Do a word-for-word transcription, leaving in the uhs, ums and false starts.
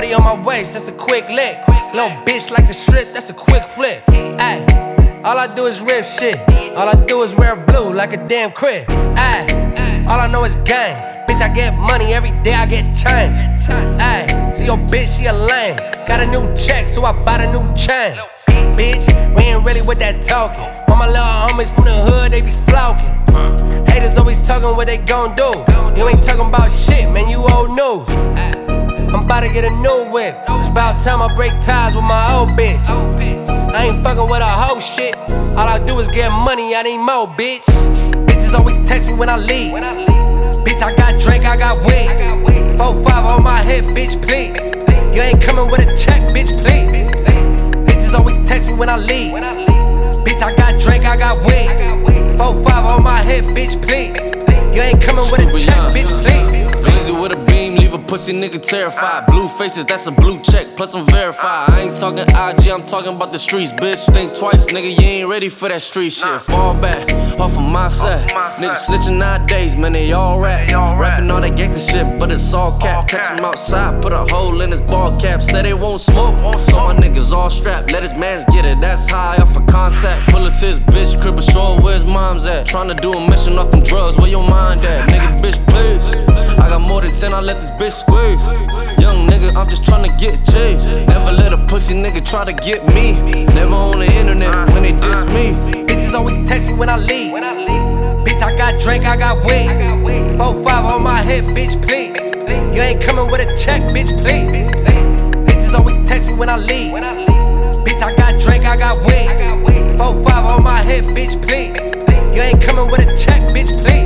shorty on my waist, that's a quick lick. Little bitch like the strip, that's a quick flip. Ay, all I do is rip shit. All I do is wear blue like a damn crib. Ay, all I know is gang. Bitch, I get money every day, I get change. Ay, see your bitch, she a lame. Got a new check, so I bought a new chain. Bitch, we ain't really with that talking. All my little homies from the hood, they be flauking. Haters always talking what they gon' do. You ain't talking about shit, man, you old news. I'm about to get a new whip. It's about time I break ties with my old bitch. I ain't fucking with a hoe shit. All I do is get money, I need more, bitch. Bitches always text me when I leave. Bitch, I got Drake, I got weed. four five on my hip, bitch, please. You ain't coming with a check, bitch, please. Bitches always text me when I leave. Bitch, I got Drake, I got weed. four five on my hip, bitch, please. You ain't coming with a check, bitch, please. Glizzy with a beam, leave a pussy nigga terrified. Blue faces, that's a blue check, plus I'm verified. I ain't talking I G, I'm talking about the streets, bitch. Think twice, nigga, you ain't ready for that street shit. Fall back, off of my side. Niggas snitching nowadays, man, they all rats. Rapping all that gangsta shit, but it's all cap. Catch him outside, put a hole in his ball cap. Say they won't smoke, so my niggas all strapped. Let his mans get it, that's high off of contact. Pull it to his bitch, crib ashore, where his mom's at. Tryna do a mission off them drugs, where your mind at? Nigga, bitch, please. I got more than ten, I let this bitch squeeze. Young nigga, I'm just tryna get chased. Never let a pussy nigga try to get me. Never on the internet when they diss me. Bitches always text me when I leave. Bitch, I got Drake, I got weed. four five on my hip, bitch, please. You ain't coming with a check, bitch, please. Bitches always text me when I leave. Bitch, I got Drake, I got weed. four five on my hip, bitch, please. You ain't coming with a check, bitch, please.